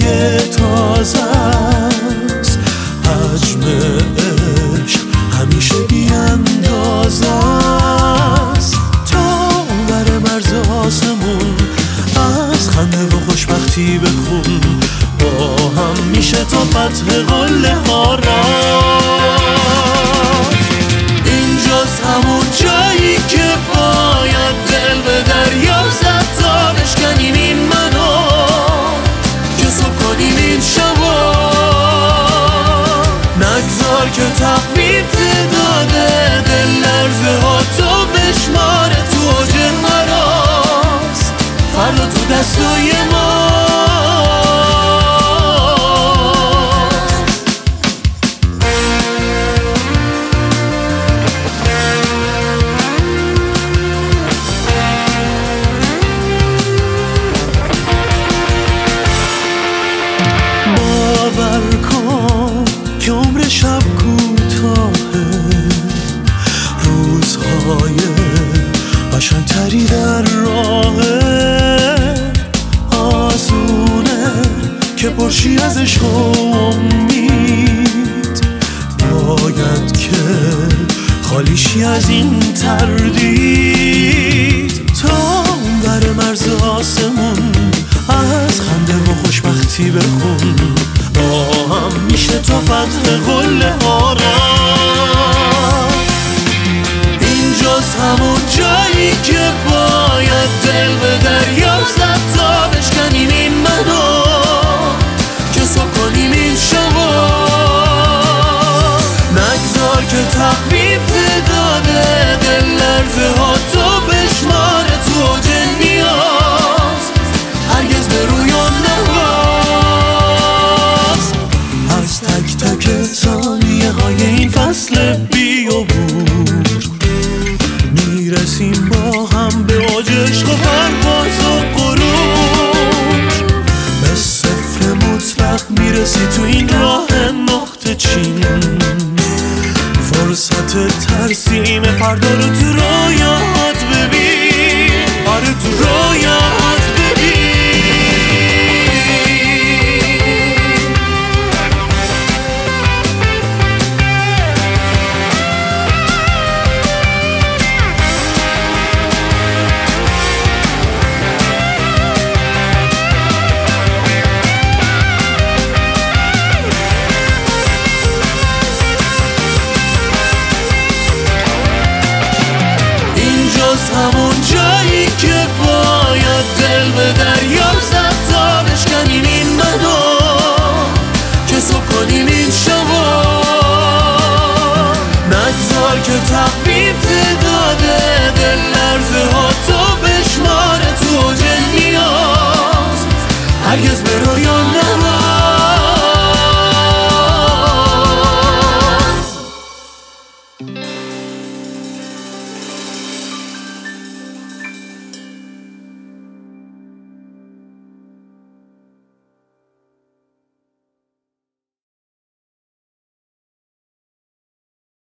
تازه است، حجم عشق همیشه بی اندازه است. تا بر مرز آسمون از خنده و خوشبختی بخون، با هم میشه تا فتح قله ها رفت. اینجاست همون جایی که باید دل به دریا زد تا بشکنیم این منو، که صبح کنیم این شبا. نگذار که تقویم تعداده دل لرزه ها تو بشماره، تو اوج مراست فردا تو دستای ما. باور کن که عمر شب کوتاهه، روزهای قشنگتری در راهه. آسونه که پرشی از عشق و امید، باید که خالیشی از این تردید. تا بر مرز آسمون از خنده و خوشبختی بخون، با هم میشه تا فتح قله ها رفت. اینجاست همون جایی که باید دل به دریا زد تا بشکنیم این منو، که صبح کنیم این شبا. نگذار که تقویم تعداده دل لرزه ها تو بشماره، تو اوج نیاز هرگز به رویان نواز. از تک تک ثانیه های این فصل بیابور میرسیم با هم به اوج عشق و پرواز و غرور. به صفر مطلق میرسی تو این راه نقطه چین، فرصت ترسیم فردا رو تو رویات ببین، آره تو رویات ببین. همون جایی که باید دل به دریا زد تا بشکنیم این منو، که صبح کنیم این شبا. نگذار که تقویم تعداده دل لرزه ها تو بشماره، تو اوج نیاز هرگز